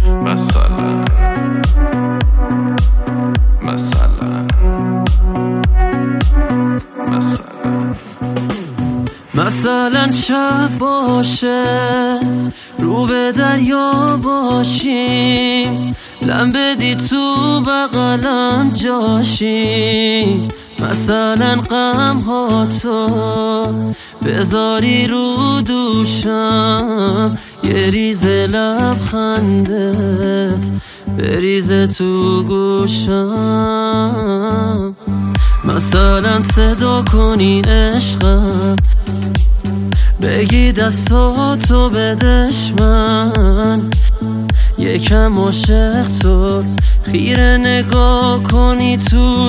مثلا شب باشه رو به دریا باشیم، لم بدی تو بغلم جاشیم. مثلا غم ها تو بذاری رو دوشم، یه ریز لبخندت بریزه تو گوشم. مثلا صدا کنی عشقم، بگی دستاتو بدش من، یکم عاشق تو خیره نگاه کنی تو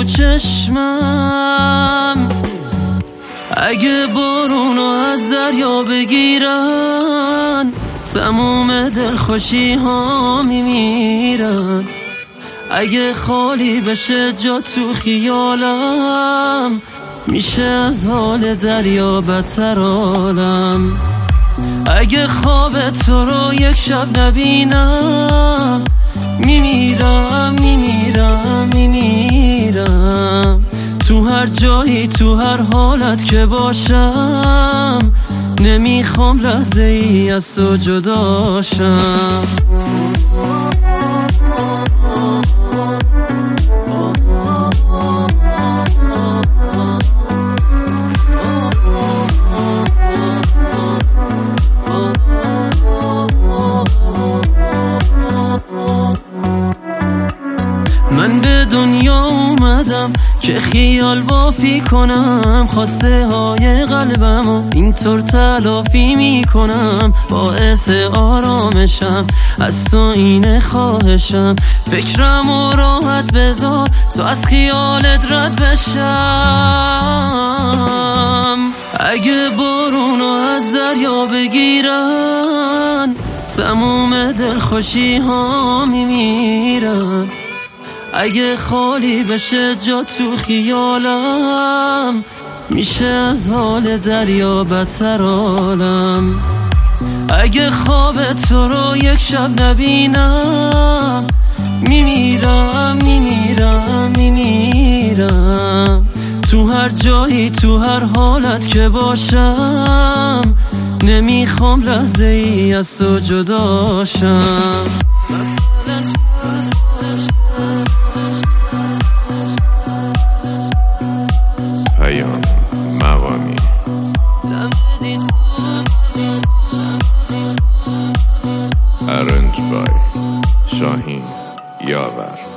چشمم. اگه بارونو از دریا بگیرن، تموم دلخوشی ها میمیرن. اگه خالی بشه جا تو خیالم، میشه از حال دریا بدتر عالم. اگه خواب تو رو یک شب نبینم، میمیرم میمیرم میمیرم. تو هر جایی تو هر حالت که باشم، نمیخوام لحظه ای از تو جداشم. من به دنیا اومدم که خیال بافی کنم، خواسته های قلبمو اینطور تلافی میکنم. باعث آرامشم از تو اینه خواهشم، فکرمو راحت بذار تو از خیالت رد بشم. اگه بارونو از دریا بگیرن، تموم دلخوشی ها میمیرن. اگه خالی بشه جا تو خیالم، میشه از حال دریا بدتر عالم. اگه خواب تو رو یک شب نبینم، میمیرم میمیرم میمیرم. تو هر جایی تو هر حالت که باشم، نمیخوام لحظه ای از تو جداشم. پیام مقامی ارنج بای شاهین یاور.